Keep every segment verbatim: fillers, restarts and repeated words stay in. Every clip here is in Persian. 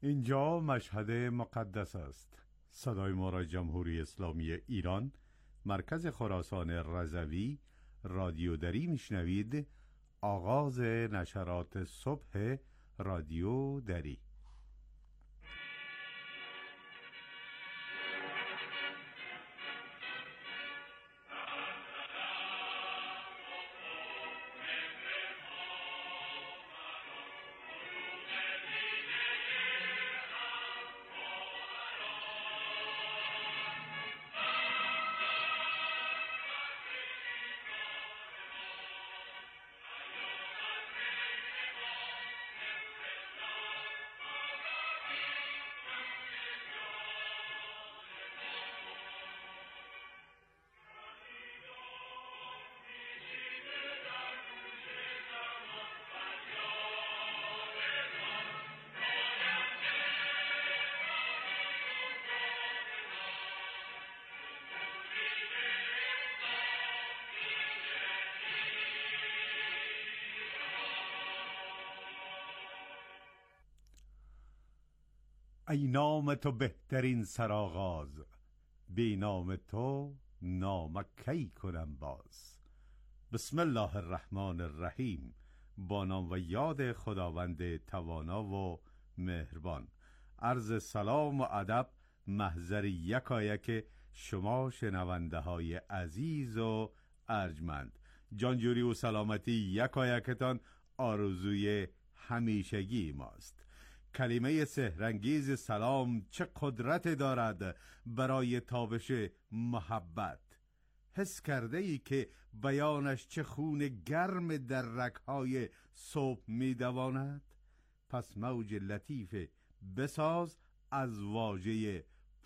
اینجا مشهد مقدس است. صدای ما را جمهوری اسلامی ایران، مرکز خراسان رضوی، رادیو دری میشنوید. آغاز نشرات صبح رادیو دری. ای نام تو بهترین سرآغاز، بی نام تو نام کی کنم باز. بسم الله الرحمن الرحیم. با نام و یاد خداوند توانا و مهربان. عرض سلام و ادب محضر یکایک شما شنونده های عزیز و ارجمند. جانجوری و سلامتی یکایکتان آرزوی همیشگی ماست. کلمه سحرانگیز سلام چه قدرت دارد برای تابش محبت. حس کرده ای که بیانش چه خون گرم در رگ‌های صبح می دواند؟ پس موج لطیف بساز از واژه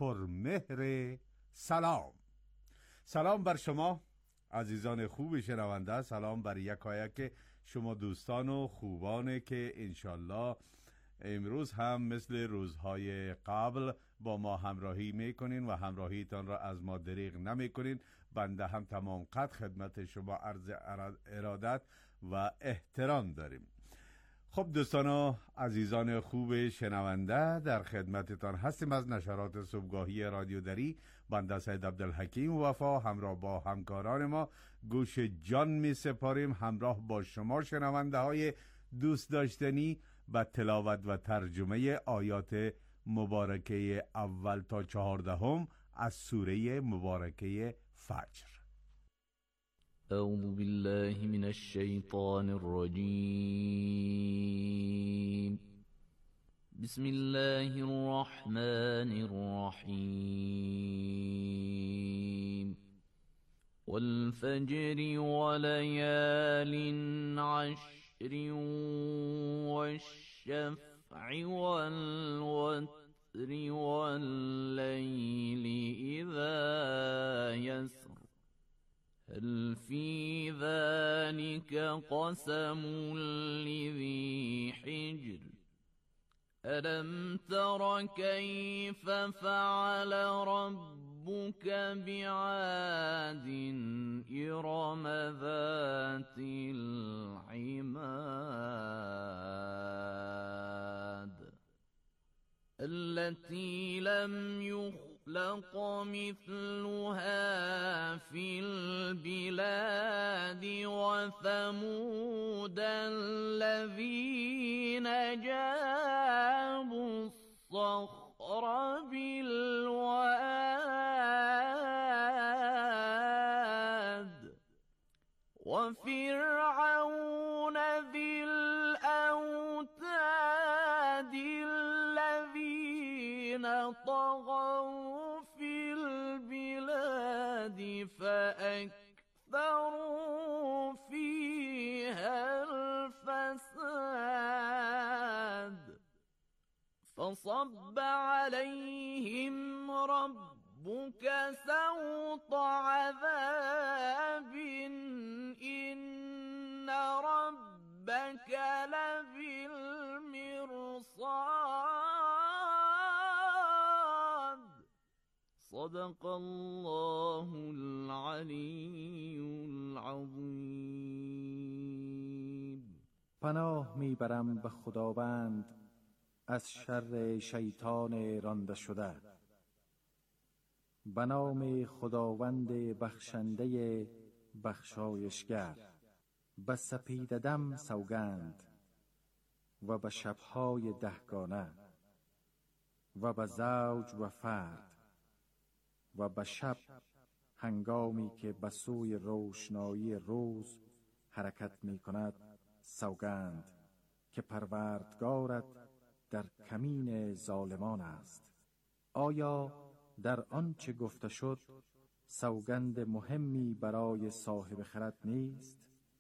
پرمهر سلام. سلام بر شما عزیزان خوب شنونده، سلام بر یکایک شما دوستان و خوبانه که انشالله امروز هم مثل روزهای قبل با ما همراهی میکنین و همراهیتان را از ما دریغ نمیکنین. بنده هم تمام قد خدمت شما عرض ارادت و احترام داریم. خب دوستان و عزیزان خوب شنونده، در خدمتتان هستیم از نشرات صبحگاهی رادیو دری. بنده سید عبدالحکیم وفا همراه با همکاران ما گوش جان می سپاریم همراه با شما شنونده های دوست داشتنی و تلاوت و ترجمه آیات مبارکه اول تا چهاردهم از سوره مبارکه فجر. اعوذ بالله من الشیطان الرجیم. بسم الله الرحمن الرحیم. والفجر وليال عشر والشفع والوتر والليل إذا يسر هل في ذلك قسم لذي حجر ألم تر كيف فعل ربك بعاد إرم ذات العماد التي لم يخلق مثلها في البلاد وثمود الذين جابوا الصخر بالواد وفرعون ذي الأوتاد الذين طغوا في البلاد فأكثروا فيها الفساد فصب عليهم ربك سوط عذاب إن ربك لبالمرصاد. صدق الله العلی العظیم. پناه میبرم به خداوند از شر شیطان رانده شده. به نام خداوند بخشنده بخشایشگر. به سپید دم سوگند و به شبهای دهگانه و به زوج و فرد و به شب هنگامی که به سوی روشنایی روز حرکت می کند سوگند که پروردگارت در کمین ظالمان است. آیا در آنچه گفته شد سوگند مهمی برای صاحب خرد نیست؟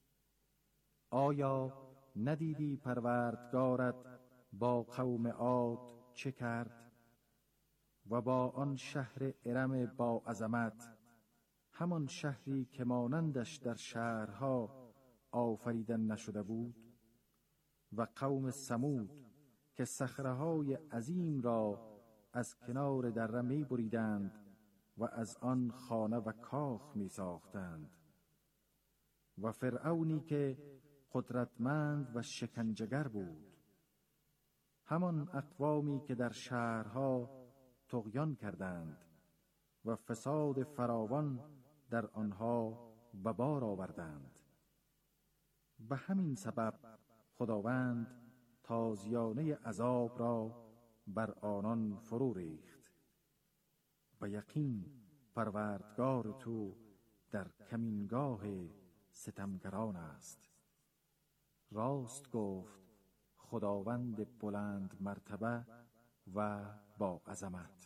آیا ندیدی پروردگارت با قوم عاد چه کرد و با آن شهر ارم با عظمت، همان شهری که مانندش در شهرها آفریدن نشده بود، و قوم ثمود که صخره‌های عظیم را از کنار دره می بریدند و از آن خانه و کاخ می ساختند، و فرعونی که قدرتمند و شکنجه‌گر بود، همان اقوامی که در شهرها طغیان کردند و فساد فراوان در آنها به بار آوردند. به همین سبب خداوند تازیانه عذاب را بر آنان فرو ریخت. و یقین پروردگار تو در کمینگاه ستمگران است. راست گفت خداوند بلند مرتبه و با عظمت.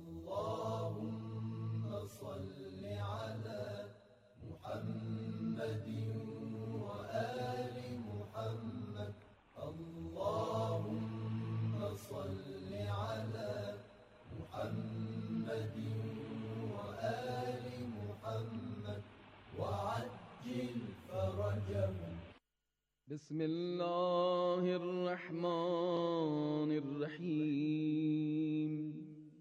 اللهم صل على محمد و آل محمد. اللهم صل على محمد و آل محمد وعجل فرجهم. بسم الله الرحمن الرحیم.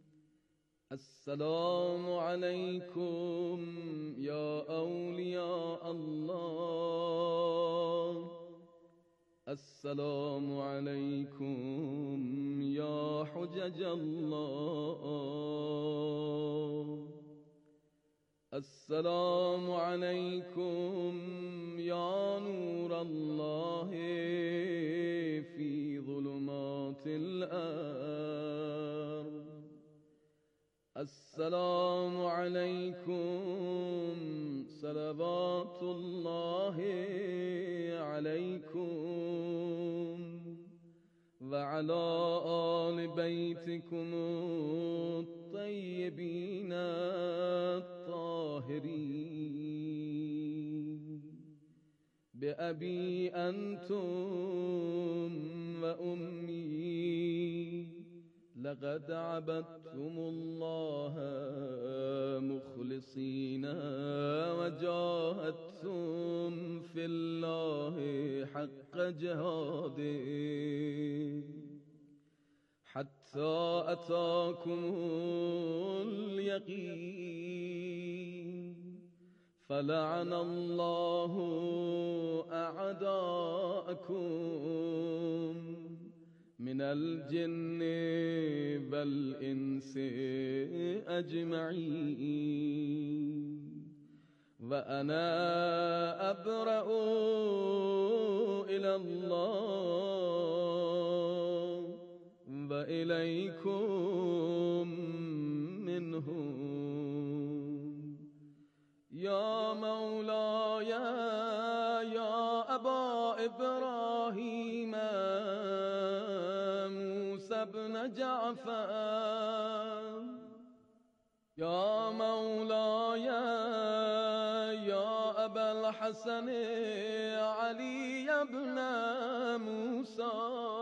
السلام علیکم یا اولیاء الله. السلام علیکم یا حجج الله. السلام علیکم یا نور الله فی ظلمات الارض. السلام علیکم صلوات الله علیکم و علی آل بیتکم الطیبین الطاهرین. بأبی انتم و امی لقد عبدتم الله مخلصین و جاهدتم فی الله حق جهاده حتی اتاکم الیقین. فلعن الله اعداءکم من الجن والانس اجمعین. و انا ابرأ الی الله و الیکم منهم. یا مولاي یا ابا ابراهیم موسی بن جعفر. یا مولاي یا ابا الحسن علی بن موسی.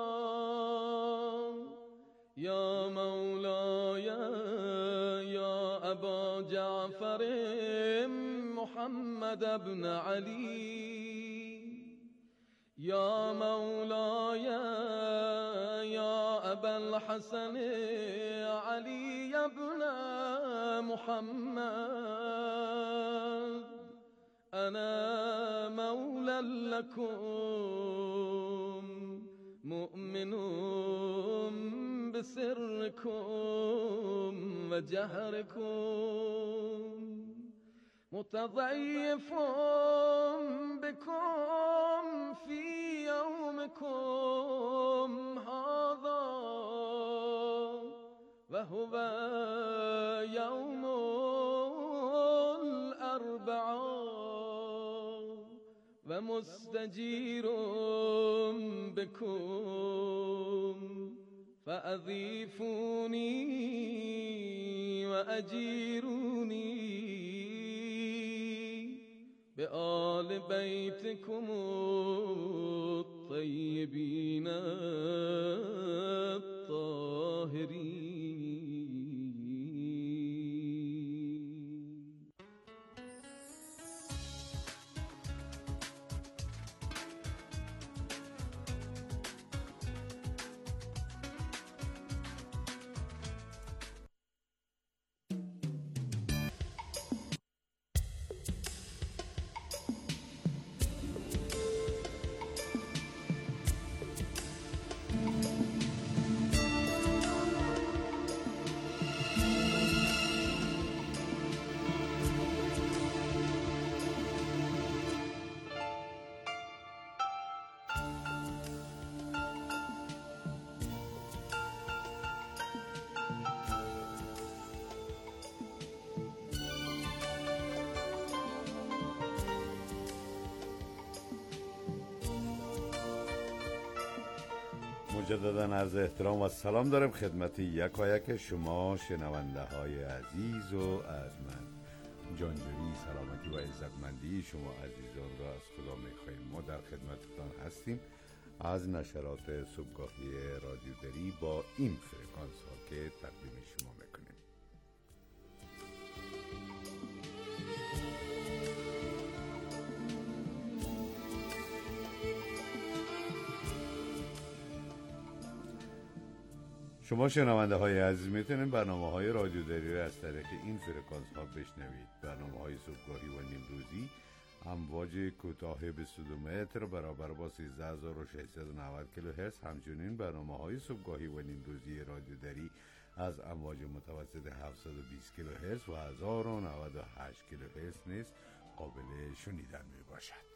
یا مولاي یا ابا جعفر محمد بن علی. یا مولاي یا ابا الحسن علی بن محمد. انا مولا لكم مؤمن بسركم وجهركم متضيف بكم في يومكم هذا وهو يوم الأربعاء ومستجير بكم فأضيفوني وأجيروني بآل بيتكم الطيبين الطاهرين. مجددا عرض احترام و سلام دارم خدمت یکایک شما شنونده های عزیز و ارجمند. جانجویی، سلامتی و عزتمندی شما عزیزان را از خدا می‌خواهیم. ما در خدمتتان هستیم از نشرات صبحگاهی رادیو دری با این فرکانس ها که تقدیم شما میکنیم. شما شنونده های عزیز میتونید برنامه های رادیو دری را از طریق این فرکانس ها بشنوید. برنامه های صبحگاهی و نیمروزی امواج کوتاه بیست و دو متر برابر با سیزده هزار و ششصد و نود کیلوهرتز. همچنین برنامه های صبحگاهی و نیمروزی رادیو دری از امواج متوسط هفتصد و بیست کیلوهرتز و هزار و نود و هشت کیلوهرتز نیز قابل شنیدن می باشد.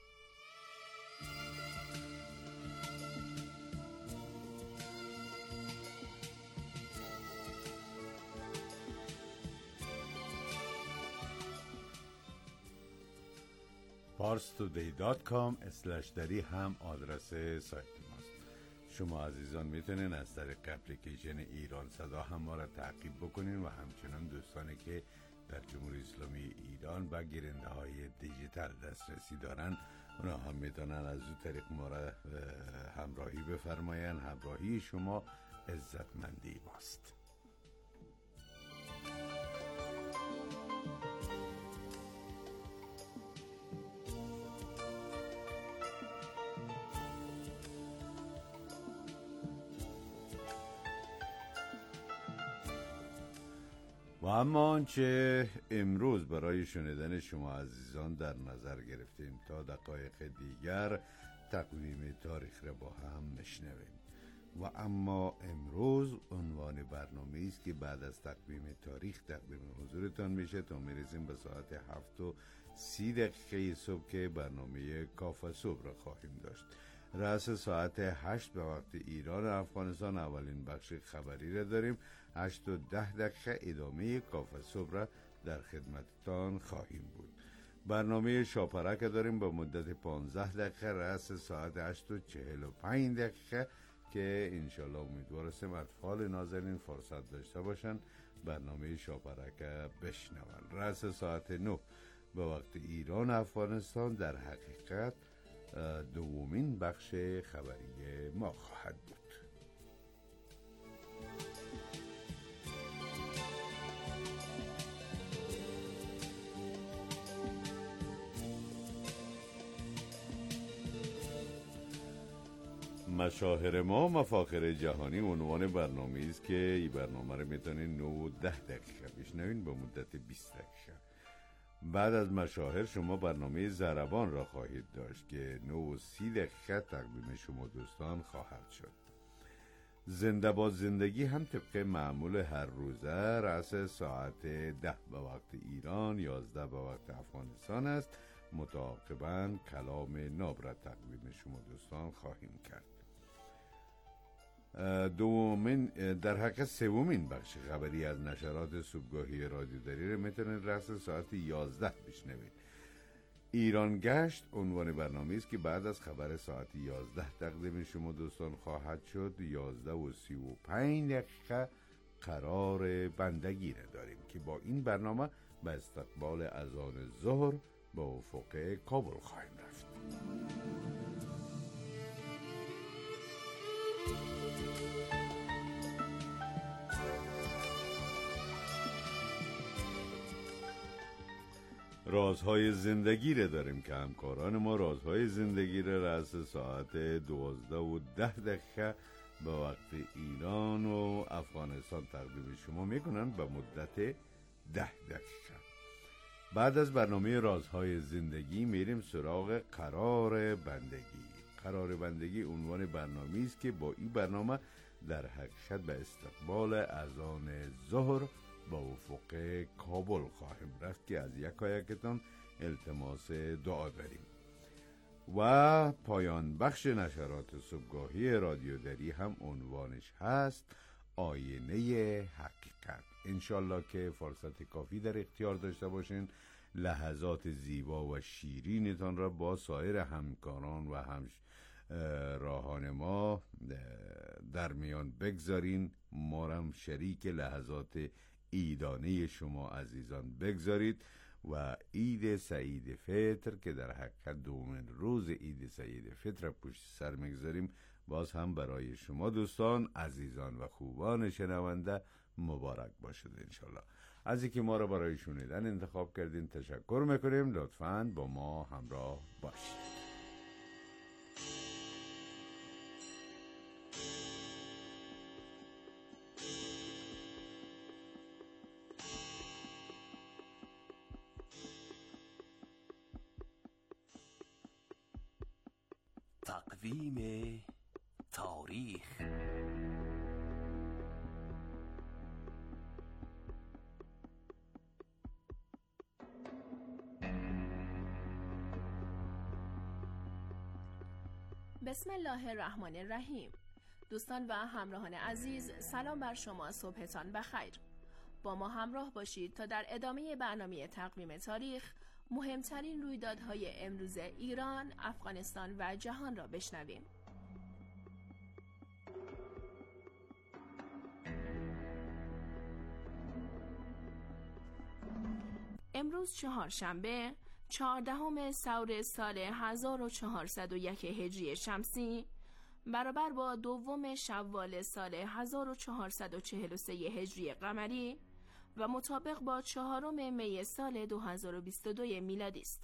پارس تودی دات کام اسلش دری هم آدرس سایت ماست. شما عزیزان میتونین از طریق اپلیکیشن ایران صدا هم ما را تعقیب بکنین و همچنان دوستانی که در جمهوری اسلامی ایران و گیرنده های دیجیتال دسترسی دارن اونا هم میتونن از اون طریق ما را همراهی بفرماین. همراهی شما عزتمندی ماست. و اما آنچه امروز برای شنیدن شما عزیزان در نظر گرفتیم تا دقایق دیگر تقویم تاریخ را با هم میشنویم. و اما امروز عنوان برنامه است که بعد از تقویم تاریخ تقدیم حضورتان میشه تا میرسیم به ساعت هفت و سی دقیقه صبح که برنامه کافه صبح را خواهیم داشت. رأس ساعت هشت به وقت ایران و افغانستان اولین بخش خبری را داریم. هشت و ده دقیقه ادامه کافه صبح را در خدمتتان خواهیم بود. برنامه شاپرک داریم با مدت پانزده دقیقه رأس ساعت هشت و چهل و پنج دقیقه که انشالله امیدوار هستیم اطفال نازنین فرصت داشته باشن برنامه شاپرک بشنون. رأس ساعت نه به وقت ایران و افغانستان در حقیقت دومین بخش خبری ما خواهد بود. مشاهیر ما مفاخر جهانی عنوان برنامه است که این برنامه رو میتونین نه و ده دقیقه بشنوین با مدت بیست دقیقه. بعد از مشاهیر شما برنامه ضربان را خواهید داشت که نه و سی دقیقه تقدیم شما دوستان خواهد شد. زنده با زندگی هم طبق معمول هر روزه رأس ساعت ده به وقت ایران، یازده به وقت افغانستان است. متعاقباً کلام ناب را تقدیم شما دوستان خواهیم کرد. دومین در حق سومین بخش خبری از نشرات صبحگاهی رادیو دری را میتونید رأس ساعت یازده بشنوید. ایران گشت عنوان برنامه است که بعد از خبر ساعت یازده تقدیم شما دوستان خواهد شد. یازده و سی و پنج دقیقه قرار بندگی را داریم که با این برنامه به استقبال اذان ظهر به افق کابل خواهیم رفت. رازهای زندگی را داریم که همکاران ما رازهای زندگی را رأس ساعت دوازده و ده دقیقه به وقت ایران و افغانستان تقدیم شما میکنن به مدت ده دقیقه. بعد از برنامه رازهای زندگی میریم سراغ قرار بندگی. قرار بندگی عنوان برنامه است که با این برنامه در حقیقت به استقبال اذان ظهر با افق کابل خواهیم رفت که از یکایکتان التماس دعا داریم. و پایان بخش نشرات صبحگاهی رادیو دری هم عنوانش هست آینه حقیقت. انشالله که فرصت کافی در اختیار داشته باشین لحظات زیبا و شیرینتان را با سایر همکاران و هم راهان ما در میان بگذارین. ما هم شریک لحظات عیدانه شما عزیزان بگذارید و عید سعید فطر که در حقیقت دومین روز عید سعید فطر پشت سر میگذاریم باز هم برای شما دوستان عزیزان و خوبان شنونده مبارک باشد انشالله. از اینکه ما را برای شنیدن انتخاب کردین تشکر میکنیم. لطفاً با ما همراه باشید. تقویم تاریخ. بسم الله الرحمن الرحیم. دوستان و همراهان عزیز، سلام بر شما، صبحتان بخیر. با ما همراه باشید تا در ادامه برنامه تقویم تاریخ مهمترین رویدادهای امروز ایران، افغانستان و جهان را بشنویم. امروز چهارشنبه چهاردهم ثور سال هزار و چهارصد و یک هجری شمسی برابر با دوم شوال سال هزار و چهارصد و چهل و سه هجری قمری و مطابق با چهارم می سال دو هزار و بیست و دو میلادی است.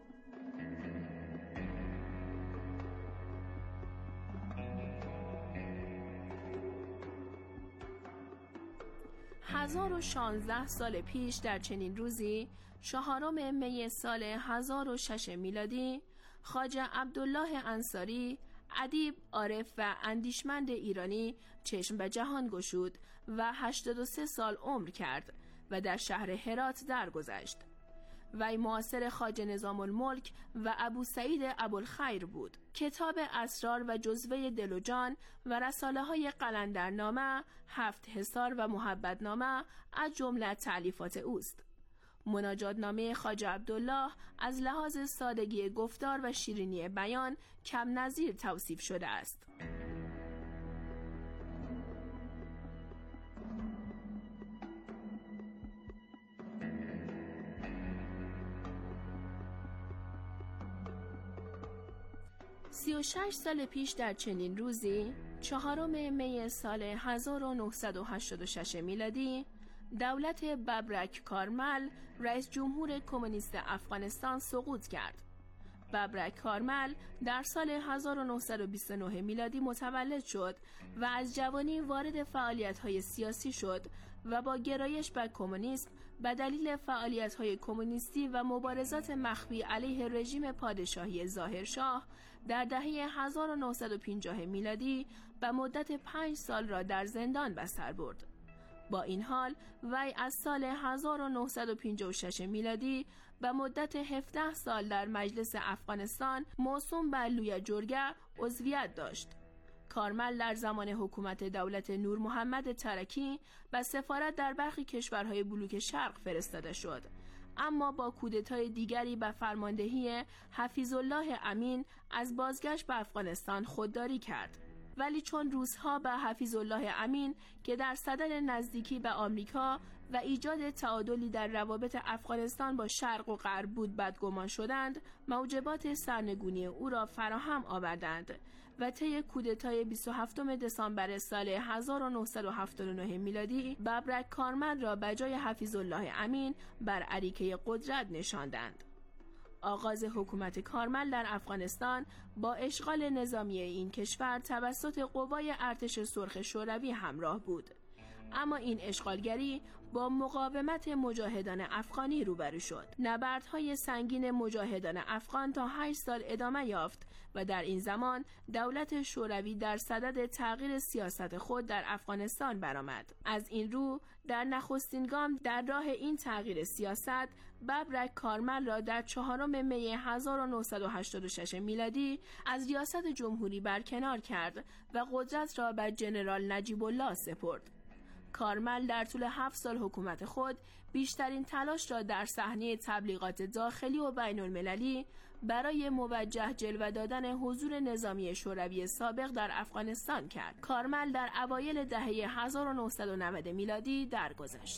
هزار و شانزده سال پیش در چنین روزی، چهارم می سال هزار و شش میلادی، خواجه عبدالله انصاری، ادیب، عارف و اندیشمند ایرانی چشم به جهان گشود و هشتاد و سه سال عمر کرد و در شهر هرات درگذشت. وی معاصر خواجه نظام الملک و ابو سعید ابوالخیر بود. کتاب اسرار و جزوه دل و جان و رساله های قلندرنامه، هفت حصار و محبتنامه از جمله تألیفات اوست. مناجات نامه خواجه عبدالله از لحاظ سادگی گفتار و شیرینی بیان کم نظیر توصیف شده است. سی و شش سال پیش در چنین روزی، چهارم می سال هزار و نهصد و هشتاد و شش میلادی، دولت ببرک کارمل رئیس جمهور کمونیست افغانستان سقوط کرد ببرک کارمل در سال هزار و نهصد و بیست و نه میلادی متولد شد و از جوانی وارد فعالیت‌های سیاسی شد و با گرایش به کمونیسم به دلیل فعالیت‌های کمونیستی و مبارزات مخفی علیه رژیم پادشاهی ظاهرشاه در دهه هزار و نهصد و پنجاه میلادی به مدت پنج سال را در زندان به سر برد. با این حال وی از سال هزار و نهصد و پنجاه و شش میلادی به مدت هفده سال در مجلس افغانستان موسوم به لوی جرگه عضویت داشت. کارمل در زمان حکومت دولت نور محمد ترکی به سفارت در برخی کشورهای بلوک شرق فرستاده شد، اما با کودتای دیگری به فرماندهی حفیظ الله امین از بازگشت به افغانستان خودداری کرد. ولی چون روس‌ها به حفیظ الله امین که در صدد نزدیکی به آمریکا و ایجاد تعادلی در روابط افغانستان با شرق و غرب بود بدگمان شدند، موجبات سرنگونی او را فراهم آوردند و طی کودتای بیست و هفتم دسامبر سال هزار و نهصد و هفتاد و نه میلادی ببرک کارمل را به جای حفیظ الله امین بر اریکه قدرت نشاندند. آغاز حکومت کارمل در افغانستان با اشغال نظامی این کشور توسط قوای ارتش سرخ شوروی همراه بود، اما این اشغالگری با مقاومت مجاهدان افغانی روبرو شد. نبردهای سنگین مجاهدان افغان تا هشت سال ادامه یافت و در این زمان دولت شوروی در صدد تغییر سیاست خود در افغانستان برآمد. از این رو در نخستین گام در راه این تغییر سیاست ببرک کارمل را در چهارم می هزار و نهصد و هشتاد و شش میلادی از ریاست جمهوری برکنار کرد و قدرت را به ژنرال نجیب الله سپرد. کارمل در طول هفت سال حکومت خود بیشترین تلاش را در صحنه تبلیغات داخلی و بین المللی برای موجه جلوه دادن حضور نظامی شوروی سابق در افغانستان کرد. کارمل در اوایل دهه هزار و نهصد و نود میلادی درگذشت.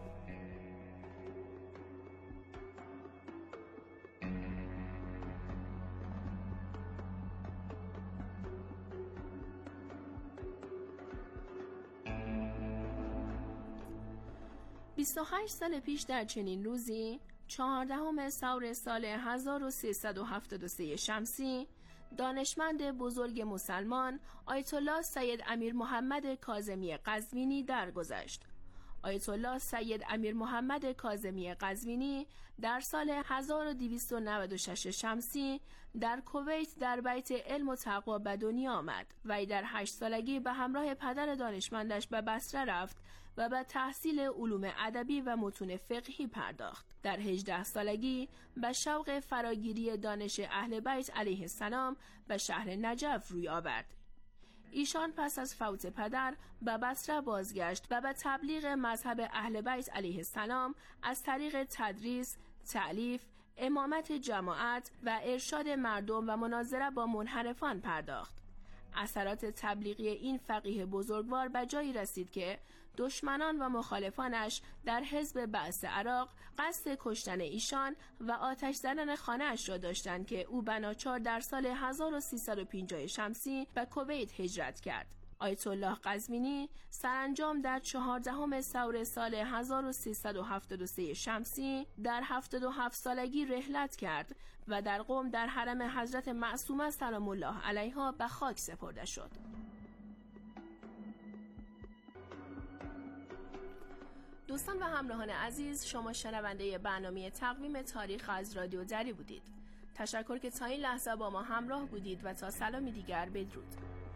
بیست و هشت سال پیش در چنین روزی، چهاردهم ثور سال هزار و سیصد و هفتاد و سه شمسی، دانشمند بزرگ مسلمان آیت الله سید امیر محمد کاظمی قزوینی درگذشت. آیت الله سید امیر محمد کاظمی قزوینی در سال هزار و دویست و نود و شش شمسی در کویت در بیت علم و تقوا به دنیا آمد. وی در هشت سالگی به همراه پدر دانشمندش به بصره رفت و به تحصیل علوم ادبی و متون فقهی پرداخت. در هجده سالگی به شوق فراگیری دانش اهل بیت علیه السلام به شهر نجف روی آورد. ایشان پس از فوت پدر به بصره بازگشت و به تبلیغ مذهب اهل بیت علیه السلام از طریق تدریس، تألیف، امامت جماعت و ارشاد مردم و مناظره با منحرفان پرداخت. اثرات تبلیغی این فقیه بزرگوار به جایی رسید که دشمنان و مخالفانش در حزب بعث عراق قصد کشتن ایشان و آتش زدن خانه‌اش را داشتند که او بناچار در سال هزار و سیصد و پنجاه شمسی به کویت هجرت کرد. آیت الله قزوینی سرانجام در چهاردهم ثور سال هزار و سیصد و هفتاد و سه شمسی در هفتاد و هفت سالگی رحلت کرد و در قم در حرم حضرت معصومه سلام الله علیها به خاک سپرده شد. دوستان و همراهان عزیز، شما شنونده برنامه تقویم تاریخ از رادیو دری بودید. تشکر که تا این لحظه با ما همراه بودید و تا سلامی دیگر بدرود.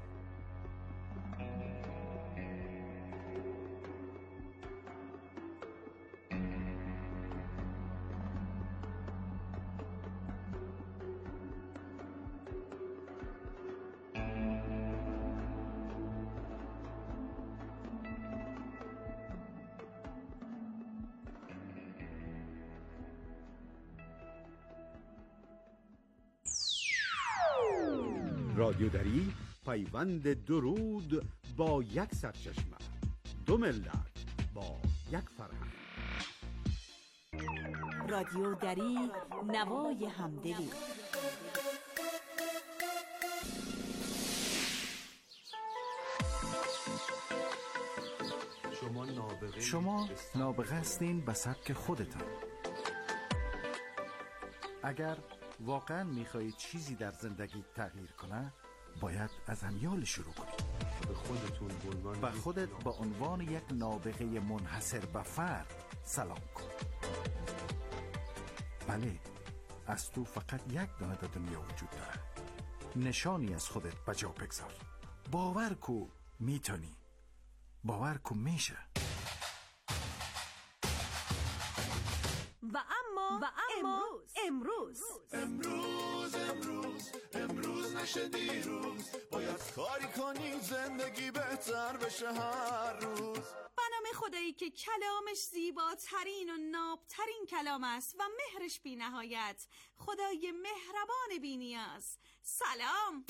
رادیو دری، پیوند درود با یک سرچشمه، دو ملت با یک فرهنگ. رادیو دری، نوای همدلی. شما نابغه هستین به سبک خودتان. اگر واقعا میخواهید چیزی در زندگی تغییر کنه؟ باید از امیال شروع کنید. به خودتون به عنوان و خودت با عنوان یک نابغه منحصر به فرد سلام کن. بله، از تو فقط یک دانه در دنیا وجود داره. نشانی از خودت بجا بگذار. باور کو میتونی. باور کو میشه. و اما و اما امروز امروز امروز امروز نشه دیروز، باید کاری کنی زندگی بهتر بشه هر روز. به نام خدایی که کلامش زیباترین و نابترین کلام است و مهرش بی نهایت، خدای مهربان بی نیاز. سلام.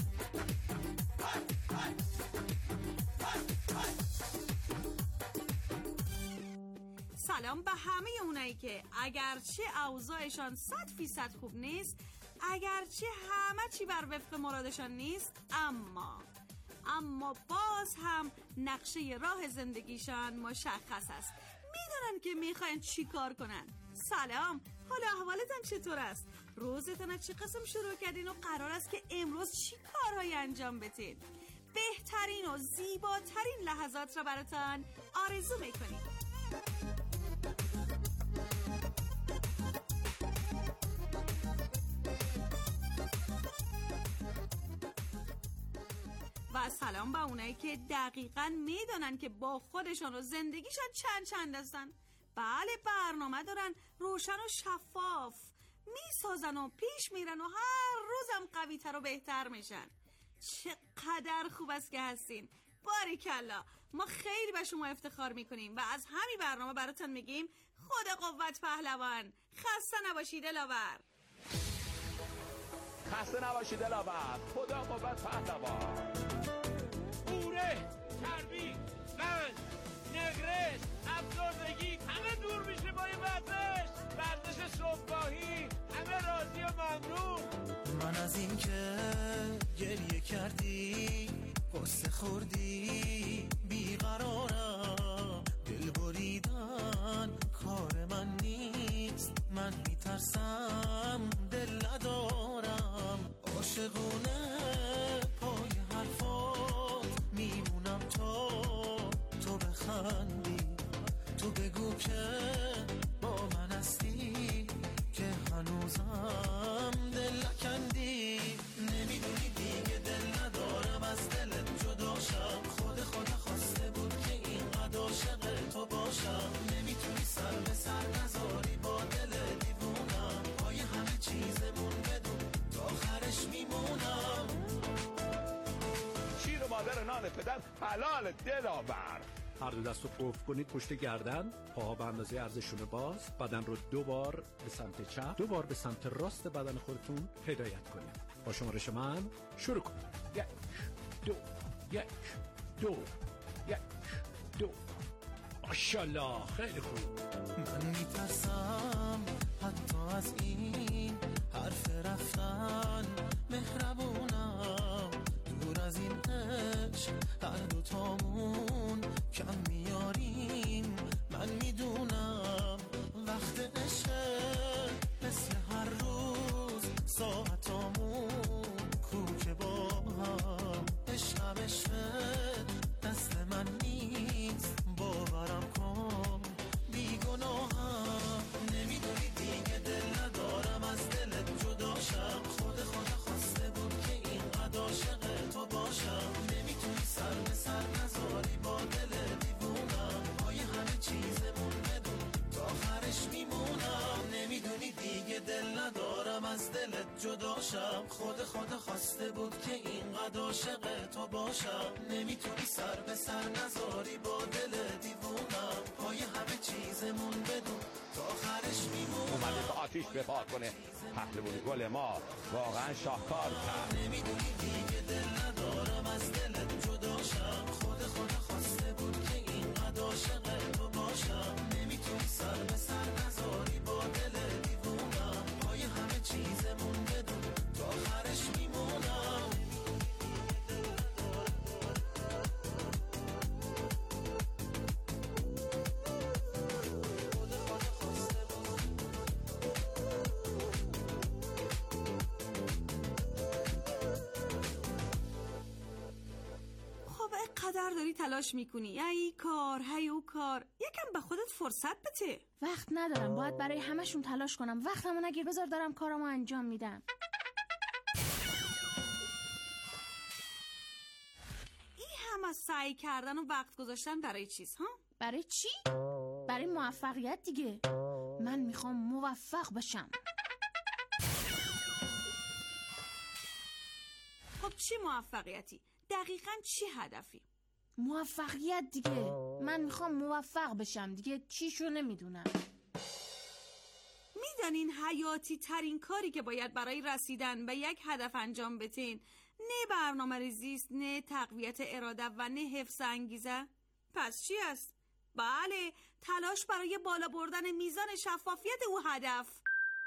سلام به همه اونایی که اگرچه اوضاعشان صد فیصد خوب نیست، اگرچه همه چی بر وفق مرادشان نیست، اما اما باز هم نقشه راه زندگیشان مشخص است. میدونن که میخواین چی کار کنن. سلام، حالا احوالتان چطور است؟ روزتان از چه قسم شروع کردین و قرار است که امروز چی کارهایی انجام بدین؟ بهترین و زیباترین لحظات را براتان آرزو میکنیم. و سلام به اونایی که دقیقاً میدونن که با خودشان و زندگیشان چند چند هستن. بله، برنامه دارن، روشن و شفاف میسازن و پیش میرن و هر روزم قوی تر و بهتر میشن. چقدر خوب است که هستین. باریکلا، ما خیلی به شما افتخار میکنیم و از همین برنامه براتون میگیم خدا قوت پهلوان. خسته نباشید دلاور. خسته نباشید دلاور. خدا قوت پهلوان. قوره، چربی، قند، نگرش، افسردگی همه دور میشه با این ورزش. ورزش صبحگاهی همه راضی و ممنون. من از این که گریه کردی قصه خوردی بیقرارم، دل بریدن کار من نیست، من میترسم دل ندارم. عاشقونه پای حرفات میمونم تا تو بخندی، تو بگو که با من هستی، که هنوزم دل نکندی. نمیدونی دیگه دل ندارم از دلت جدا شم، خود خدا خواسته بود که اینقدر عاشق تو باشم. نمیتونی سر به سر نذاری با دل دیوونم، پای همه چیزمون بدون تا آخرش میمونم. شیر و مادر نان پدر حلال دلاور. هر دو دست رو قفل کنید پشت گردن، پاها به اندازه عرضشون باز، بدن رو دو بار به سمت چپ، دو بار به سمت راست بدن خودتون هدایت کنید. با شمارش من شروع کنید. یک دو یک دو یک دو. ماشاءالله، خیلی خوب. من میترسم حتی از این حرف رفتن، مهربونم دور از این عشق هر دوتامون کم میاریم. من میدونم وقت عشق مثل هر روز ساعتامون کوچه با هم. عشقم عشق دست من نیست، باورم کن بیگناهم. نمیدونی دیگه دل ندارم از دلت جدا شم، خود خدا خواسته بود که اینقدر عاشق تو باشم. نمیتونی سر به سر نذاری با دل دیوونم، پای همه چیزمون بدون تا آخرش میمونم. نمیدونی دیگه دل ندارم از دلت جدا شم، خود خدا خواسته بود که اینقدر عاشق تو باشم. نمیتونی سر به سر نذاری با دل دیوونم، پای همه چیزمون بدون تا آخرش میمونم. اومده به آتیش بپا کنه پهلوان گل ما، واقعا شاهکار کرد. نمیدونی دیگه دل ندارم از دلت جدا شم، خود خدا خواسته بود که اینقدر عاشق تو باشم. نمیتونی سر به سر نذاری با دل دیوونم، پای همه چیزمون بدون تا آخرش میمونم. تلاش میکنی، ای کار هی او کار، یکم به خودت فرصت بده. وقت ندارم، باید برای همشون تلاش کنم. وقتمو نگیر، بذار دارم کارمو انجام میدم. این همه سعی کردن و وقت گذاشتن برای چیز ها؟ برای چی؟ برای موفقیت دیگه. من میخوام موفق بشم. خب چی موفقیتی؟ دقیقاً چی هدفی؟ موفقیت دیگه. من میخوام موفق بشم دیگه، چیشو نمیدونم. میدانین حیاتی ترین کاری که باید برای رسیدن به یک هدف انجام بدین نه برنامه ریزی است، نه تقویت اراده و نه حفظ انگیزه؟ پس چی است؟ بله، تلاش برای بالا بردن میزان شفافیت او هدف.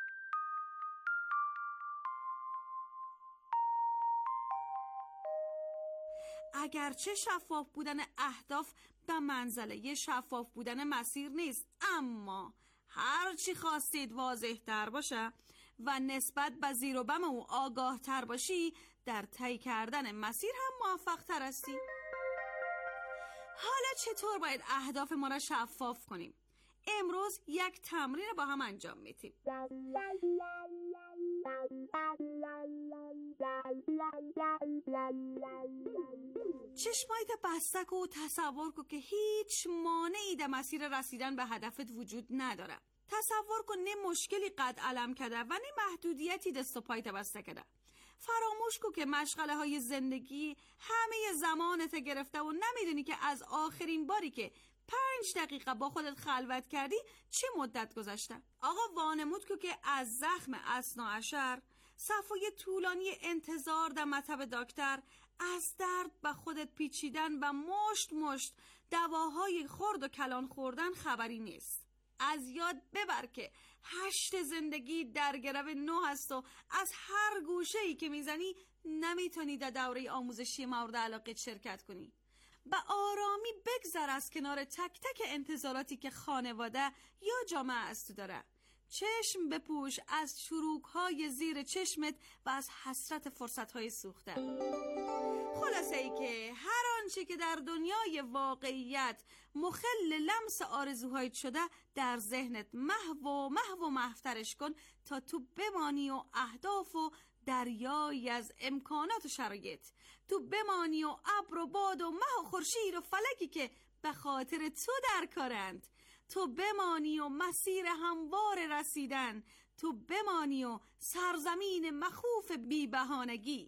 اگرچه شفاف بودن اهداف به منزله شفاف بودن مسیر نیست، اما هر چی خواستید واضح تر باشه و نسبت به زیر و بم او آگاه تر باشی، در طی کردن مسیر هم موفق تر هستی. حالا چطور باید اهداف ما را شفاف کنیم؟ امروز یک تمرین با هم انجام میدیم. چشمایت بسته کن و تصور کن که هیچ مانعی در مسیر رسیدن به هدفت وجود نداره. تصور کن نه مشکلی قد علم کرده و نه محدودیتی دست و پایت بسته کرده. فراموش کن که مشغله های زندگی همه زمانت گرفته و نمیدونی که از آخرین باری که پنج دقیقه با خودت خلوت کردی چه مدت گذشته. آقا وانمود کن که از زخم اثنا عشر، صفای طولانی انتظار در مطب دکتر، از درد به خودت پیچیدن و مشت مشت دواهای خورد و کلان خوردن خبری نیست. از یاد ببر که هشت زندگی در گرو نو هست و از هر گوشه‌ای که میزنی نمیتونی در دوره آموزشی مورد علاقه شرکت کنی. به آرامی بگذر از کنار تک تک انتظاراتی که خانواده یا جامعه از تو داره. چشم بپوش از چروک‌های زیر چشمت و از حسرت فرصت‌های سوخته. خلاصه ای که هر آنچه که در دنیای واقعیت مخل لمس آرزوهایت شده در ذهنت محو و محو و محفترش کن تا تو بمانی و اهداف و دریایی از امکانات و شرایط، تو بمانی و ابر و باد و مه و خورشید و فلکی که به خاطر تو در کارند، تو بمانی و مسیر هموار رسیدن، تو بمانی و سرزمین مخوف بی بهانگی.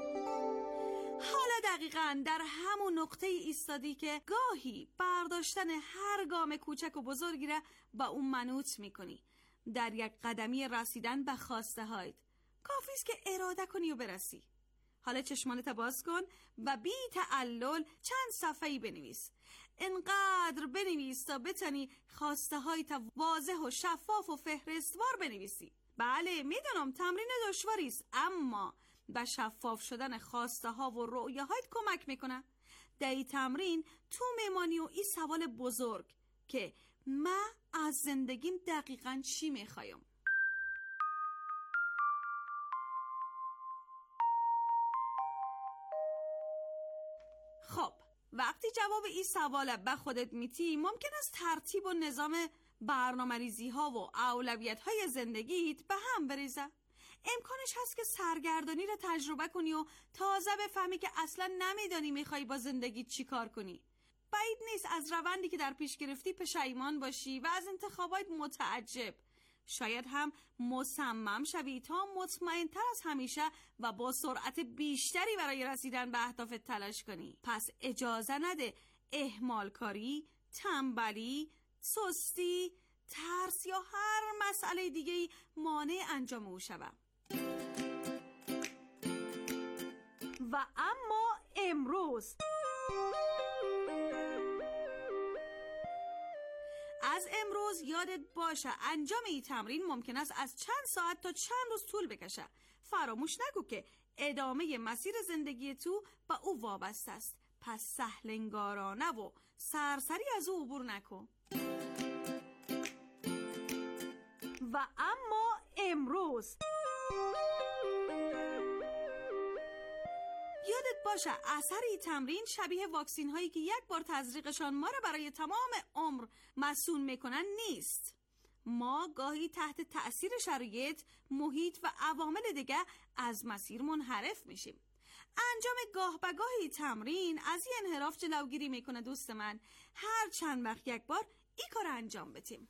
حالا دقیقاً در همون نقطه ایستادی که گاهی برداشتن هر گام کوچک و بزرگی را با اون منوط میکنی، در یک قدمی رسیدن به خواسته هایت. کافی است که اراده کنی و برسی. حالا چشمانت باز کن و بی تعلل چند صفحه‌ای بنویس. انقدر بنویس تا بتونی خواسته هایت واضح و شفاف و فهرستوار بنویسی. بله میدونم تمرین دشواری است، اما به شفاف شدن خواسته ها و رؤیاهایت کمک میکنه. در این تمرین تو میمانی و این سوال بزرگ که من از زندگیم دقیقاً چی میخوایم. خب وقتی جواب این سوال به خودت میتی، ممکن است ترتیب و نظام برنامه ریزی ها و اولویت های زندگیت به هم بریزه. امکانش هست که سرگردانی رو تجربه کنی و تازه بفهمی که اصلا نمیدانی میخوای با زندگیت چی کار کنی. بعید نیست از روندی که در پیش گرفتی پشیمان باشی و از انتخابات متعجب. شاید هم مصمم شوی تا مطمئن‌تر از همیشه و با سرعت بیشتری برای رسیدن به اهدافت تلاش کنی. پس اجازه نده اهمال کاری، تنبلی، سستی، ترس یا هر مسئله دیگه‌ای مانع انجام او شود. و اما امروز از امروز یادت باشه انجام این تمرین ممکن است از چند ساعت تا چند روز طول بکشه. فراموش نگو که ادامه مسیر زندگی تو با او وابسته است. پس سهلنگارانه و سرسری از او عبور نکن. و اما امروز یادت باشه اثر این تمرین شبیه واکسین هایی که یک بار تزریقشان ما را برای تمام عمر مسئول میکنن نیست. ما گاهی تحت تأثیر شرایط، محیط و عوامل دیگه از مسیر منحرف میشیم. انجام گاه به گاهی تمرین از این انحراف جلوگیری میکنه دوست من. هر چند وقت یک بار این کار انجام بدیم.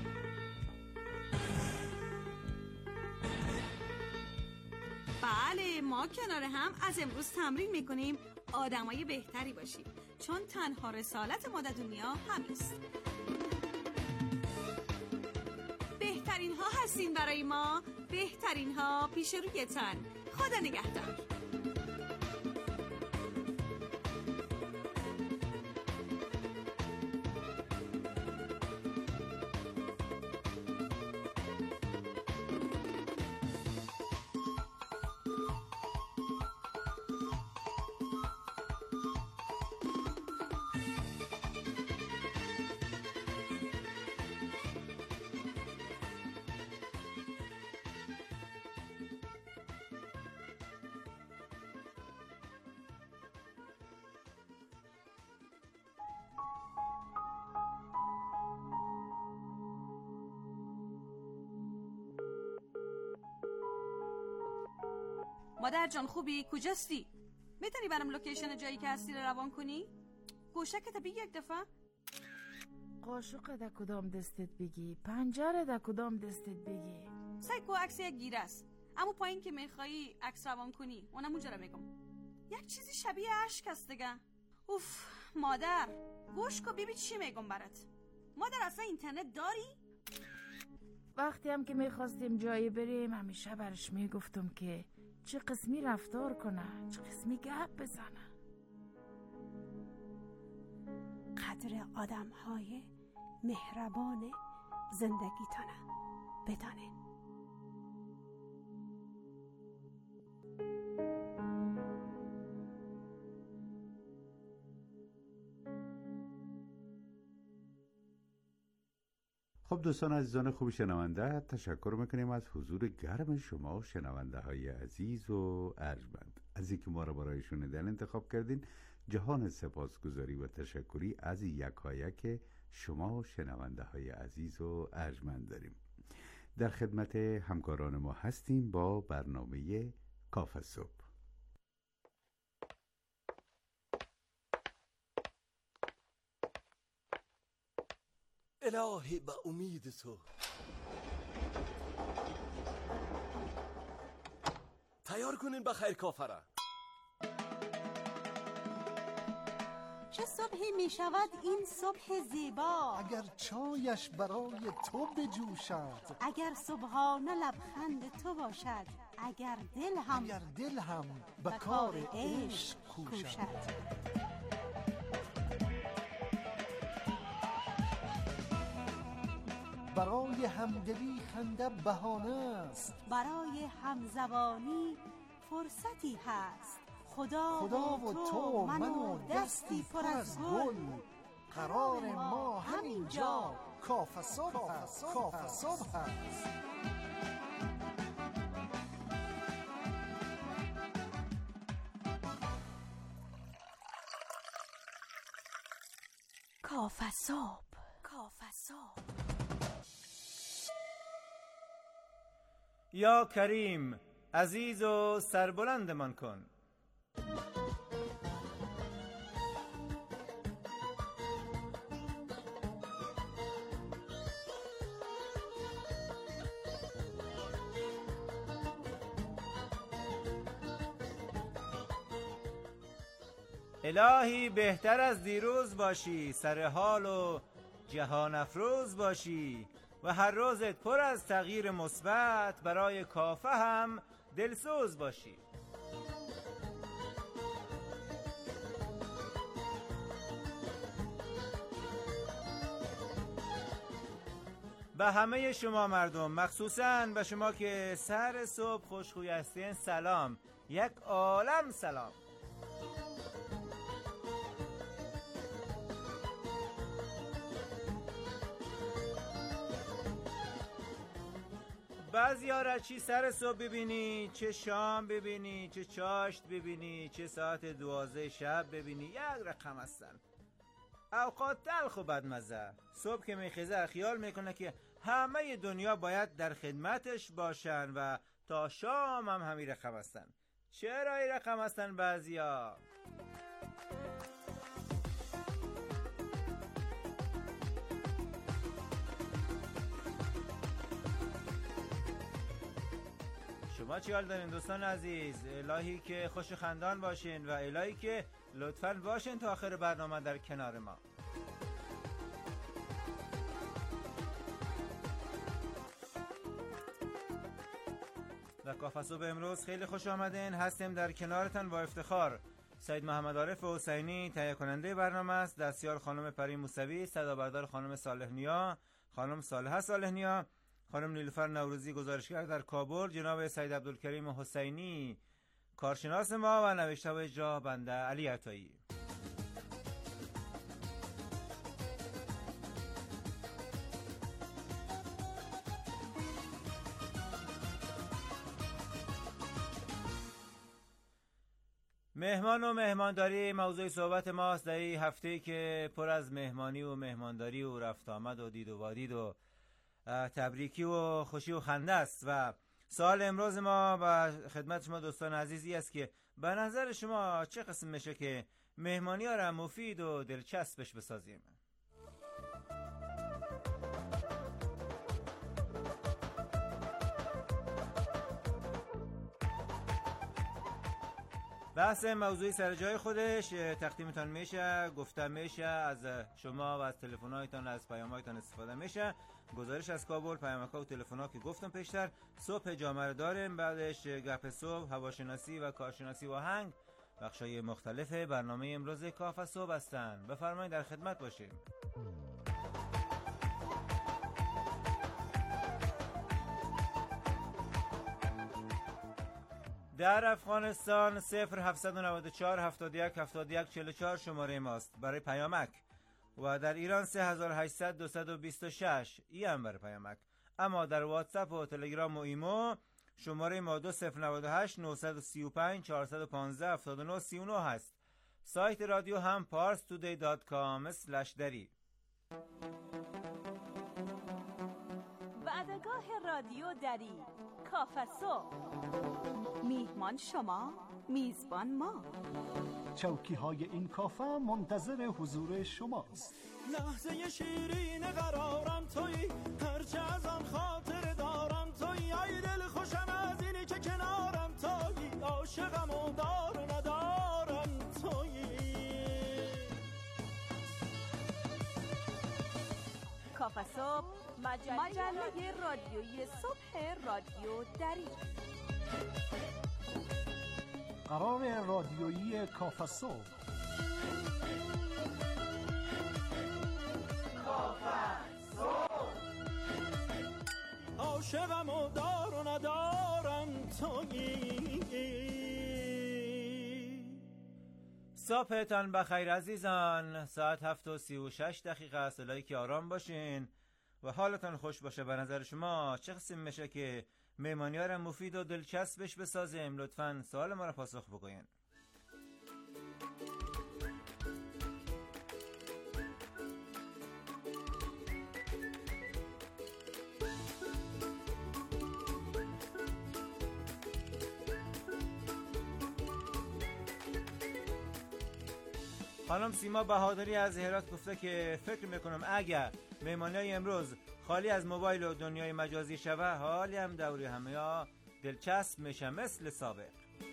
بله، ما کنار هم از امروز تمرین میکنیم آدمای بهتری باشیم، چون تنها رسالت ما در دنیا همینست. بهترین ها هستین برای ما، بهترین ها پیش رویتن. خدا نگهدار. مادر جان خوبی؟ کجاستی؟ میتونی برام لوکیشن جایی که هستی رو روان کنی؟ گوشکت بگی یک دفعه؟ قاشق در کدام دستت بگی؟ پنجره در کدام دستت بگی؟ سایکو عکس یک گیره است، اما پایین که میخوایی عکس روان کنی اونم اونجا رو میگم. یک چیزی شبیه اشک هست دیگه. اوف مادر گوش کو ببین چی میگم برات. مادر اصلا اینترنت داری؟ وقتی هم که میخواستیم جایی بریم همیشه برش میگفتم که چه قسمی رفتار کنه، چه قسمی گپ بزنه. قدر آدم های مهربان زندگیتانه بدانین. خب دوستان عزیزان خوب شنونده، تشکر میکنیم از حضور گرم شما شنونده های عزیز و ارجمند. از اینکه ما را برای شنیدن انتخاب کردین جهان سپاسگزاری و تشکری از یکایک شما شنونده های عزیز و ارجمند داریم. در خدمت همکاران ما هستیم با برنامه کافه صبح. الهی به امید تو تیار کنین بخیر کافره. چه صبحی می شود این صبح زیبا، اگر چایش برای تو بجوشد، اگر صبحانه لبخند تو باشد، اگر دل هم اگر دل هم به کار عشق کوشد. برای همدلی خنده بهانه است، برای همزبانی فرصتی هست. خدا, خدا و تو من و دستی پر از گل، قرار ما همینجا کافه صبح هست. کافه صبح هست. کافه صبح. کافه صبح. یا کریم عزیز و سربلندمان کن. الهی بهتر از دیروز باشی، سر حال و جهان افروز باشی و هر روزت پر از تغییر مثبت، برای کافه هم دلسوز باشی. به همه شما مردم، مخصوصاً به شما که سر صبح خوشخوی هستین، سلام، یک عالم سلام. بعضیا را چی سر صبح ببینی، چه شام ببینی، چه چاشت ببینی، چه ساعت دوازده شب ببینی، یک رقم هستن. اوقات تلخ و بدمزه. صبح که میخیزه خیال میکنه که همه دنیا باید در خدمتش باشن و تا شام هم همین رقم هستن. چرا این رقم هستن بعضیا؟ شما چی حال دارین دوستان عزیز؟ الهی که خوش خندان باشین و الهی که لطفاً باشین تا آخر برنامه در کنار ما. و کافه صبح امروز خیلی خوش آمدین. هستیم در کنارتان با افتخار. سید محمد عارف حسینی تهیه کننده برنامه است، دستیار خانم پری موسوی، صدابردار خانم صالح نیا، خانم صالحه صالح نیا، خانم نیلوفر نوروزی گزارشگر در کابل، جناب سید عبدالکریم حسینی کارشناس ما و نوشته و اجرا بنده علی عطایی. مهمان و مهمانداری موضوع صحبت ماست در این هفته‌ای که پر از مهمانی و مهمانداری و رفت آمد و دید و وادید و تبریکی و خوشی و خنده است. و سوال امروز ما و خدمت شما دوستان عزیزی است که به نظر شما چه قسم میشه که مهمانی ها را مفید و دلچسبش بسازیم؟ بحث موضوعی سر جای خودش تقدیمتان میشه، گفته میشه، از شما و از تلفن‌هایتان، از پیام‌هایتان استفاده میشه. گزارش از کابل، پیامک‌ها و تلفن‌ها که گفتم پیشتر. صبح جامعه داریم، بعدش گپ صبح، هواشناسی و کارشناسی و آهنگ. بخشای مختلف برنامه امروز کافه صبح هستند. بفرمایید در خدمت باشیم. در افغانستان صفر هفتصد و نود و چهار هفتاد و یک هفتاد و یک چهل و چهار شماره ماست برای پیامک و در ایران سه هزار و هشتصد دویست و بیست و شش ای هم برای پیامک. اما در واتساپ و تلگرام و ایمو شماره ما دو صفر نود و هشت نهصد و سی و پنج چهارصد و پانزده هفتاد و نه سی و نه هست. سایت رادیو هم پارس تودی دات کام اسلش دری. وعدگاه رادیو دری، کافه صبح. میهمان شما، میزبان ما. چوکی های این کافه منتظر حضور شماست. لحظه شیرین قرارم تویی، هرچه از آن خاطر دارم تویی. ای دل خوشم از اینی که کنارم تویی، عاشقم و دار و ندارم تویی. کافه صبح، مجله, مجله رادیویی صبح رادیو دری. قرار رادیویی کافه صبح. کافه صبح. عاشقم و دار و ندارم تویی. صبحتان بخیر عزیزان. ساعت هفت و سی و شش دقیقه است. الهی که آرام باشین و حالتان خوش باشه. به نظر شما چه قسم میشه که مهمانی ها را مفید و دلچسبش بسازیم؟ لطفاً سوال ما را پاسخ بگوین. خانم سیما بهادری از هرات گفته که فکر میکنم اگر مهمانی امروز خالی از موبایل و دنیای مجازی شوه، حالی هم دوری همه ها دلچسب میشه مثل سابق.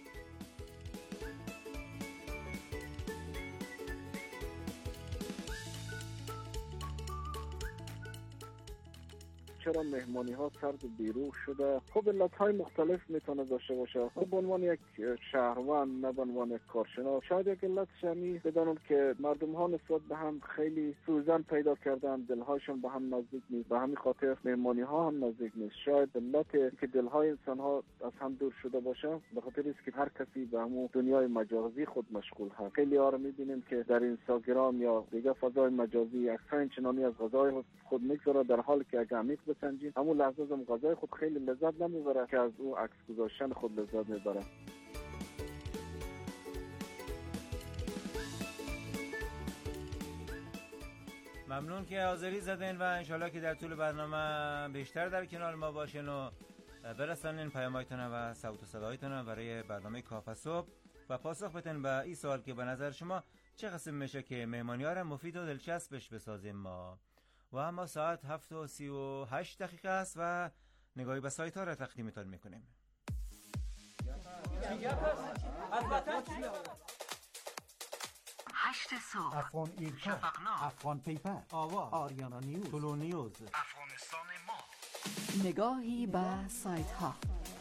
چرا مهمانی ها سرد و بیروح شده؟ خب علت های مختلف میتونه داشته باشه. خب به عنوان یک شهروند، نه به عنوان کارشناس، شاید یک علتش همی بدانم که مردم ها نسبت به هم خیلی سوزن پیدا کردن، دلهاشون به هم نزدیک نیست، به همین خاطر مهمانی ها هم نزدیک نیست. شاید علت که دلهای انسان ها از هم دور شده باشه به خاطر است که هر کسی به همون دنیای مجازی خود مشغول هست. خیلی ها رو میبینیم که در اینستاگرام یا دیگه فضای مجازی اکثر چنانی از غذای خود میگذاره، در حالی که اگه عمیق بسنجین، همون لحظه از غذای خود خیلی لذت نمیبره که از اون عکس گذاشتن خود لذت میبره. ممنون که حاضری زدین و انشالله که در طول برنامه بیشتر در کنار ما باشین و برسانین پیامایتون و صوت و صدایتون برای برنامه کافه صبح و پاسخ بتین به این سوال که به نظر شما چه قسم میشه که مهمانی‌ها را مفید و دلچسبش بسازیم ما. و اما ساعت هفت و سی و هشت دقیقه است و نگاهی به سایت ها را تقدیمتان میکنیم. هشت صبح، افغان ایرکا، افغان پیپر، آواز، آریانا نیوز، طلو نیوز، افغانستان ما. نگاهی به سایت ها.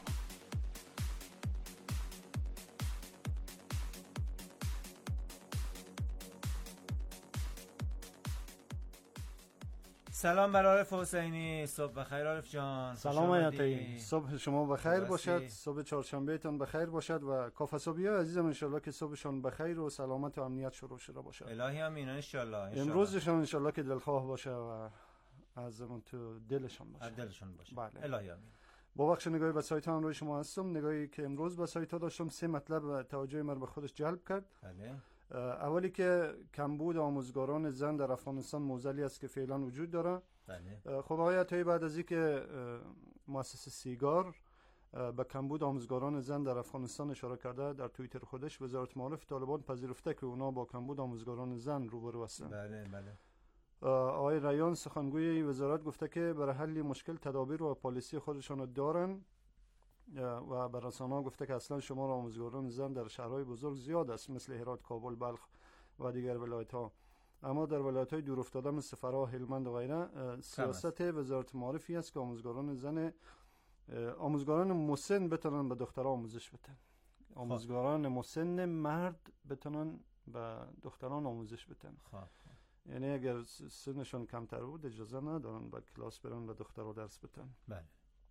سلام بر عارف حسینی. صبح بخیر عارف جان. سلام آیتایی. صبح شما بخیر باشد، صبح چهارشنبه تان بخیر باشد و کافه صبحی ها عزیزم ان شاءالله که صبحشان بخیر و سلامت و امنیت شروع شده باشد. الهی امین ان شاءالله. امروزشان ان شاءالله که دلخواه باشه و از اون تو دلشان باشه. دلشان باشه. بله. الهی امین. با بخش نگاهی به سایت ها روی شما هستم. نگاهی که امروز به سایت ها داشتم سه مطلب توجه من به خودش جلب کرد. بله. اولی که کمبود آموزگاران زن در افغانستان موزلی است که فعلا وجود داره. بله. خب آقای عطایی بعد از اینکه مؤسسه سیگار به کمبود آموزگاران زن در افغانستان اشاره کرده در توییتر خودش، وزارت معارف طالبان پذیرفته که اونا با کمبود آموزگاران زن روبرو هستند. بله بله. آقای ریان سخنگوی وزارت گفته که برای حل مشکل تدابیر و پالیسی خودشان دارن و بر رسانه‌ها گفته که اصلا شمار آموزگاران زن در شهرهای بزرگ زیاد است مثل هرات، کابل، بلخ و دیگر ولایت‌ها، اما در ولایت‌های دور افتاده مثل فرا، هلمند و غیره سیاست وزارت معارفی است که آموزگاران زن آموزگاران مسن بتونن به دخترها آموزش بدن. آموزگاران مسن مرد بتونن به دختران آموزش بدن. یعنی اگر سنشون کمتر بود اجازه ندارن به کلاس برن به دخترها درس بدن. بله.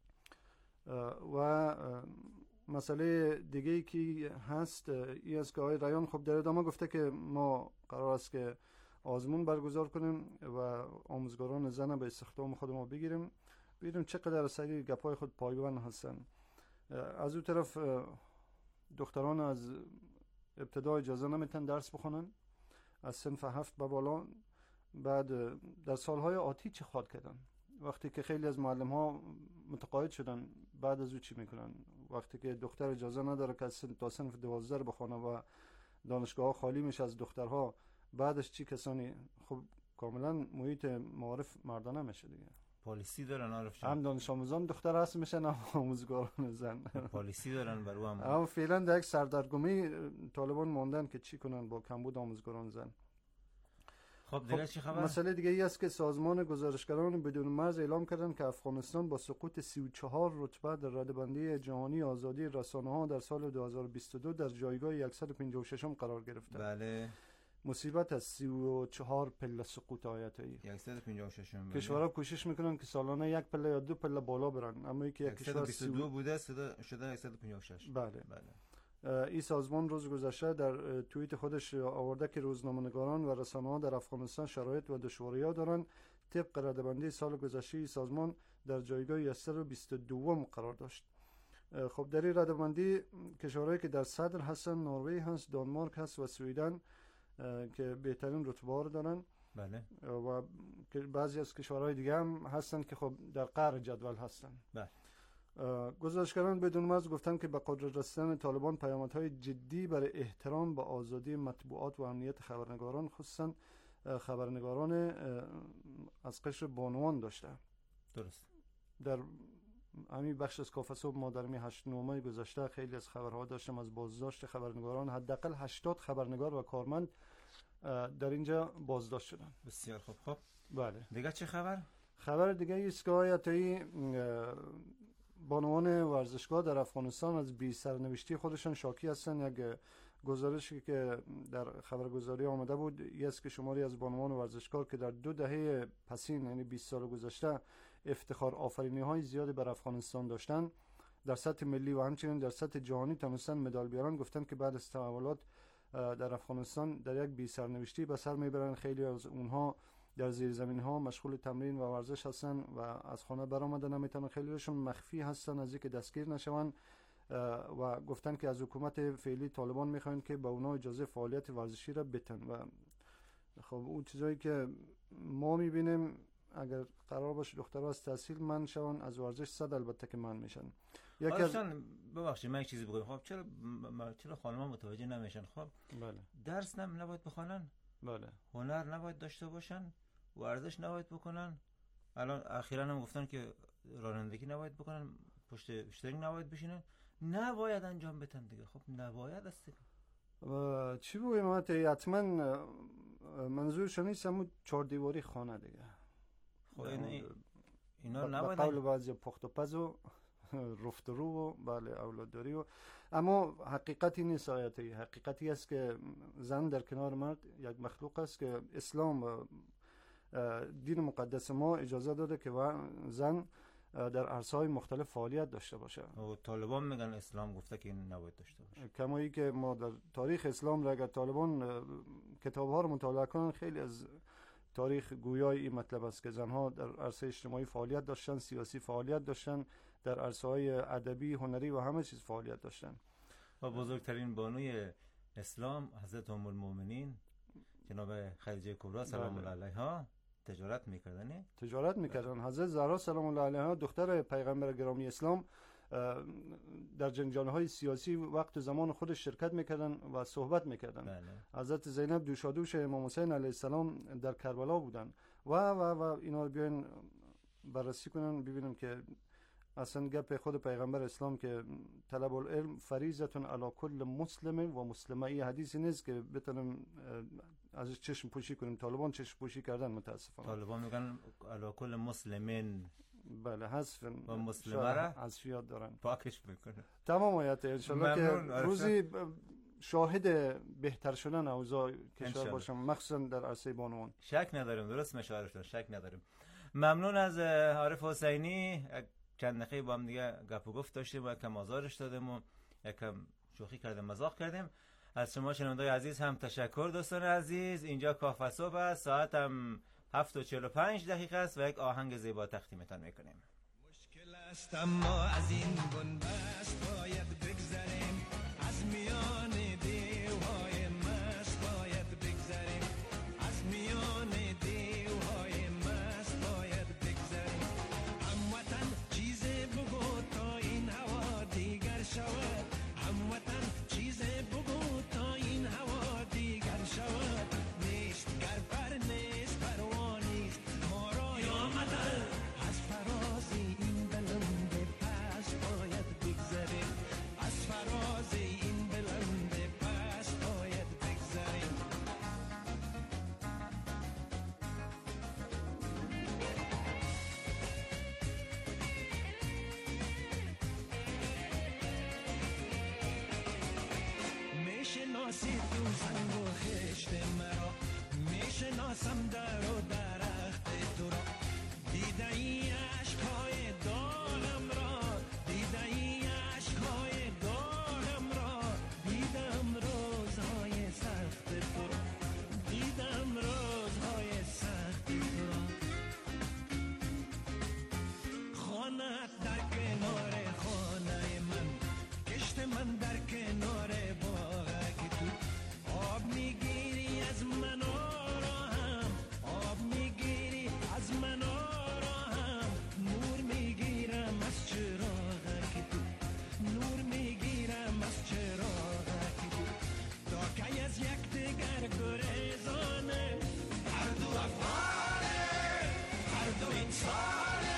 و مسئله دیگه ای که هست این است که آقای ریان خب در ادامه گفته که ما قرار است که آزمون برگزار کنیم و آموزگاران زن به استخدام خود ما بگیریم، ببینیم چقدر سری گپای خود پایبند هستن. از اون طرف دختران از ابتدا اجازه نمیتن درس بخونن از صنف هفت به بالا. بعد در سالهای آتی چه خواهد کردن؟ وقتی که خیلی از معلم ها متقاعد شدن بعد از او چی میکنن؟ وقتی که دختر اجازه نداره که تا صنف دوازده بخونه و دانشگاه ها خالی میشه از دخترها، بعدش چی کسانی؟ خب کاملا محیط معارف مردانه میشه دیگه. پالیسی دارن عارف جان. هم دانش آموزان دختر هست میشن هم آموزگاران زن. پالیسی دارن برو هم. اما فعلا در یک سردرگمی طالبان ماندن که چی کنن با کمبود آموزگاران زن. خب دیگه چی خبر؟ مسئله دیگه ای است که سازمان گزارشگران بدون مرز اعلام کردن که افغانستان با سقوط سی و چهار رتبه در رده‌بندی جهانی آزادی رسانه‌ها در سال دو هزار و بیست و دو در جایگاه صد و پنجاه و شش قرار گرفته. بله. مصیبت از سی و چهار پله سقوط آیتایی. صد و پنجاه و شش. کشورها کوشش میکنن که سالانه یک پله یا دو پله بالا برن، اما یکی یک کشور صد و بیست و دو بوده شده صد و پنجاه و شش. بله بله. این سازمان روز گذشته در توییت خودش آورده که روزنامه‌نگاران و رسانه‌ها در افغانستان شرایط و دشواری‌ها دارند. طبق رده‌بندی سال گذشته این سازمان در جایگاه صد و بیست و دو قرار داشت. خب در این رده‌بندی کشورهایی که در صدر هستن نروژ هست، دانمارک هست و سوئدن که بهترین رتبه‌ها دارن. بله. و بعضی از کشورهای دیگه هم هستن که خب در قعر جدول هستن. بله. گزارشگران بدون مرز گفتن که به قدرت رسیدن طالبان پیامدهای جدی برای احترام به آزادی مطبوعات و امنیت خبرنگاران، خصوصا خبرنگاران از قشر بانوان داشته. درست. در همین بخش از کافه صبح ما در می هشت نومه گذشته خیلی از خبرها داشتم از بازداشت خبرنگاران. حداقل هشتاد خبرنگار و کارمند در اینجا بازداشت شدن. بسیار خوب. خب بله. دیگه چه خبر؟ خبر دیگه ایست که آیتایی بانوان ورزشگاه در افغانستان از بی سرنوشتی خودشان شاکی هستند. یک گزارشی که در خبرگزاری آمده بود است که شماری از بانوان ورزشکار که در دو دهه پسین یعنی بیست سال گذشته افتخار آفرینی های زیادی بر افغانستان داشتن، در سطح ملی و همچنین در سطح جهانی تونستن مدال بیارن، گفتن که بعد از تحولات در افغانستان در یک بی سرنوشتی به سر میبرن. خیلی از اونها در زیرزمین ها مشغول تمرین و ورزش هستن و از خانه برآمده نمیتونن. خیلیشون مخفی هستن از اینکه دستگیر نشون و گفتن که از حکومت فعلی طالبان میخواین که به اونا اجازه فعالیت ورزشی را بدن. و خب اون چیزایی که ما میبینیم اگر قرار باشه دخترها از تحصیل من شون، از ورزش صد البته که من میشن. یکی از ببخشید من یک چیزی بگم. خب چرا چرا خانم‌ها متوجه نمیشن؟ خب بله درس نم نباید بخونن، بله هنر نباید داشته باشن، ورزش نباید بکنن. الان اخیراً هم گفتن که رانندگی نباید بکنن، پشت اشترینگ نباید بشینن، نباید انجام بدن دیگه. خب نباید است دیگه. چی بگیم؟ ما حتما منظورشون نیست همون چهار دیواری خانه دیگه. خب این اینا نباید به قول بعضی پخت و پز و رفت و رو و بله اولادداری و اما حقیقتی نیست. آیاتی حقیقتی است که زن در کنار مرد یک مخلوق است که اسلام دین مقدس ما اجازه داده که زن در عرصه‌های مختلف فعالیت داشته باشه. و طالبان میگن اسلام گفته که این نباید داشته باشه. کمایی که ما در تاریخ اسلام را اگر طالبان کتاب‌ها رو مطالعه کنن خیلی از تاریخ گویای این مطلب است که زنها در عرصه اجتماعی فعالیت داشتن، سیاسی فعالیت داشتن، در عرصه‌های ادبی، هنری و همه چیز فعالیت داشتن. و بزرگترین بانوی اسلام حضرت ام المؤمنین جناب خدیجه کبری سلام الله علیها تجارت میکردن. تجارت میکردن. حضرت زهرا سلام الله علیها دختر پیغمبر گرامی اسلام در جنجال‌های سیاسی وقت زمان خودش شرکت میکردن و صحبت میکردن. بله. حضرت زینب دوشادوش امام حسین علیه السلام در کربلا بودن و و و اینا رو بیاین بررسی کنن ببینیم که اصلا گپ خود پیغمبر اسلام که طلب العلم فریضه علی کل مسلم و مسلمه، این حدیثی نیست که بتونیم ازش چشم پوشی کنیم. طالبان چشم پوشی کردن متاسفانه. طالبان میگن علی کل مسلمین، بله حذف و مسلمه را حذفیات دارن، پاکش میکنه. تمام آیات ان شاء الله که روزی شاهد بهتر شدن اوضاع کشور باشم، مخصوصا در عرصه بانوان. شک نداریم، درست مشاورشون، شک نداریم. ممنون از عارف حسینی. چند دقیقه با هم دیگه گپ و گفت داشتیم و کم آزارش دادیم و یکم شوخی کردیم، مزاح کردیم. از شما شنوندگان عزیز هم تشکر. دوستان عزیز، اینجا کافه صبح است، ساعت هم هفت و چهل و پنج دقیقه است و یک آهنگ زیبا تقدیمتان میکنیم. مشکل است اما از این بنبست باید بگذریم، از میان دیوهای مست باید بگذریم، از میان دیوهای مست باید بگذریم. هموطن چیز بگو تا این هوا دیگر شود، هموطن چیز بگو تا این هوا دیگر شود. نیست گر پر نیست پروانیست ما را یامده، از فراز این بلند پس باید بگذریم، از فراز این بلند پس باید بگذریم. میشناسی تو سنگ و خشت مرا، میشناسم در و درخت تو را، دیده ای عشقهای داغم را، دیده ای عشقهای داغم را، دیدم روزهای سخت تو را، دیدم روزهای سخت تو را. خانه‌ات در کنار خانه من، کشت من در کنار باغک تو، آب میگیری از من آراهم، آب میگیری از من آراهم، نور میگیرم از چراغک تو، نور میگیرم از چراغک تو. تا کی از یک دیگر گریزانه، هر دو افغانه، هر دو انسانه.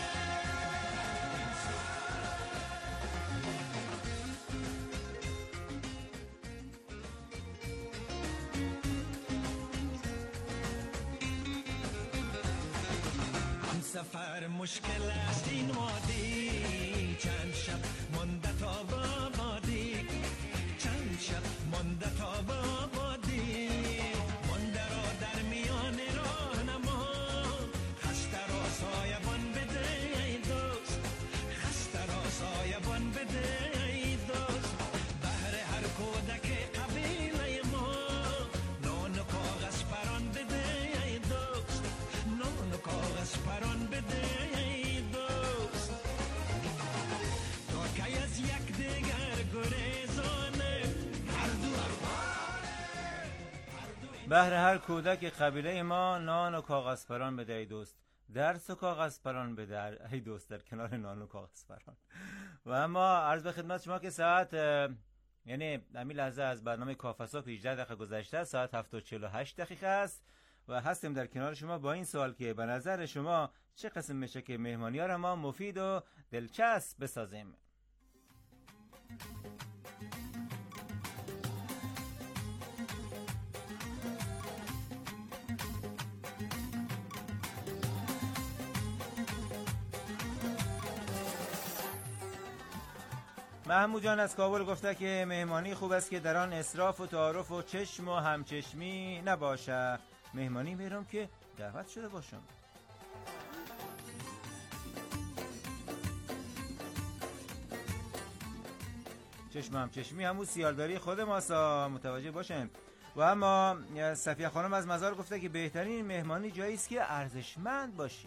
سفر مشکل است این وادی، چند شب مانده تا بابادی، چند شب مانده تا بابادی، مانده را در میان راه نما، خسته را سایبان بده ای دوست، خسته را سایبان بده ای دوست. بهر هر کودک قبیله ما، نان و کاغذ پران بده ای دوست، بهر هر کودک قبیله ما نان و کاغذ پران بده ای دوست، درس و کاغذ پران بده ای دوست در کنار نان و کاغذ پران. و اما عرض به خدمت شما که ساعت یعنی همین لحظه از برنامه کافه صبح هجده دقیقه گذشته، ساعت هفت و چهل و هشت دقیقه است و هستیم در کنار شما با این سوال که به نظر شما چه قسم میشه که مهمانی ها را ما مفید و دلچسب بسازیم؟ محمود جان از کابل گفته که مهمانی خوب است که در آن اسراف و تعارف و چشم و همچشمی نباشه. مهمانی میرم که دعوت شده باشم. چشم همچشمی همون سیالداری خود ماسا، متوجه باشین. و اما صفیه خانم از مزار گفته که بهترین مهمانی جایی است که ارزشمند باشی.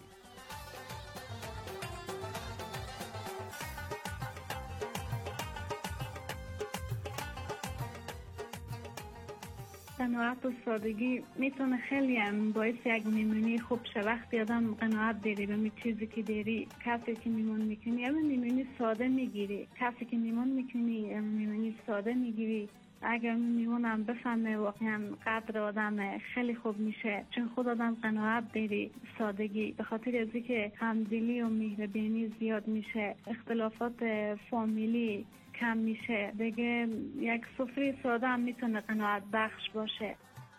قناعت و سادگی میتونه خیلی هم باعث یک میمونی خوب شه. وقتی آدم قناعت داری به می چیزی که داری، کسی که میمون میکنی اما میمونی ساده میگیری، کسی که میمون میکنی اما میمونی ساده میگیری. اگر میمونم بفهمه واقعا قدر آدم خیلی خوب میشه، چون خود آدم قناعت داری، سادگی، به خاطر ازی که همدلی و مهربانی زیاد میشه، اختلافات فامیلی کم میشه دیگه. یک سفره ساده هم میتونه قناعت بخش باشه.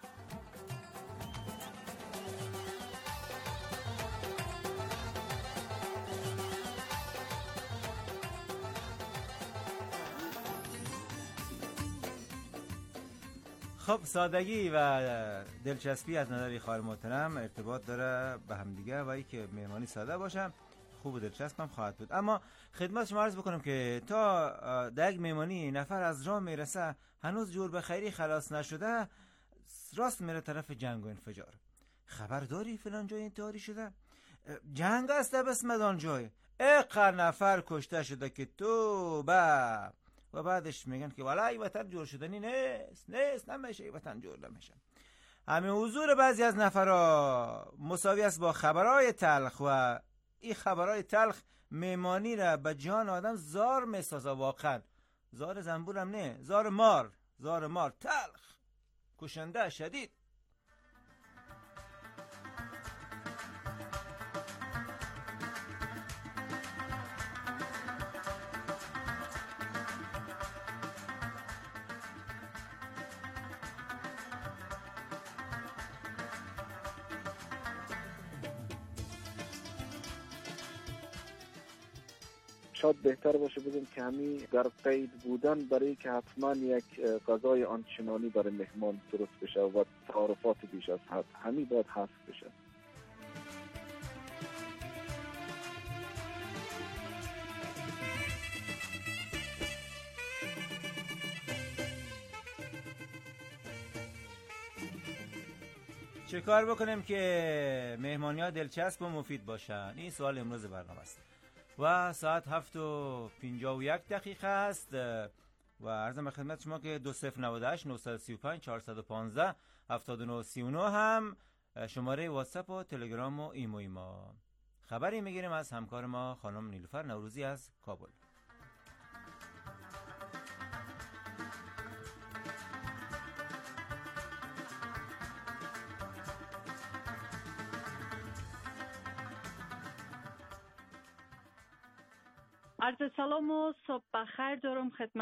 خب سادگی و دلچسبی از نظر خواهر محترم ارتباط داره به هم دیگه و ای که مهمانی ساده باشه خوب و دلچسب هم خواهد بود. اما خدمت شما عرض بکنم که تا در یک مهمانی نفر از راه میرسه هنوز جور به خیری خلاص نشده، راست میره طرف جنگ و انفجار. خبر داری فلان جای انتحاری شده؟ جنگ است بس مدان جای اقر نفر کشته شده که تو با و بعدش میگن که والا ای وطن جور شدنی نیست نیست نمیشه، ای وطن جور نمیشه. همین حضور بعضی از نفرها مساوی است با خبرهای تلخ و این خبرهای تلخ میمانی را به جان آدم زار میسازه. واقعا زار زنبور هم نه، زار مار، زار مار تلخ کشنده شدید. شاید بهتر باشه بگم که همین در قید بودن برای که حتما یک غذای آنچنانی برای مهمان درست بشه و تعارفات بیش از حد همین باید حذف بشه. چه کار بکنیم که مهمانی ها دلچسب و مفید باشن؟ این سوال امروز برنامه است و ساعت هفت و پنجاه و یک دقیقه است و عرضم به خدمت شما که دو صفر نود و هشت نه سه پنج چهار یک پنج هفتاد و نه سی و نه هم شماره واتساپ و تلگرام و ایموی ما. خبری میگیریم از همکار ما خانم نیلوفر نوروزی از کابل. عرض سلام و صبح بخیر دارم خدمت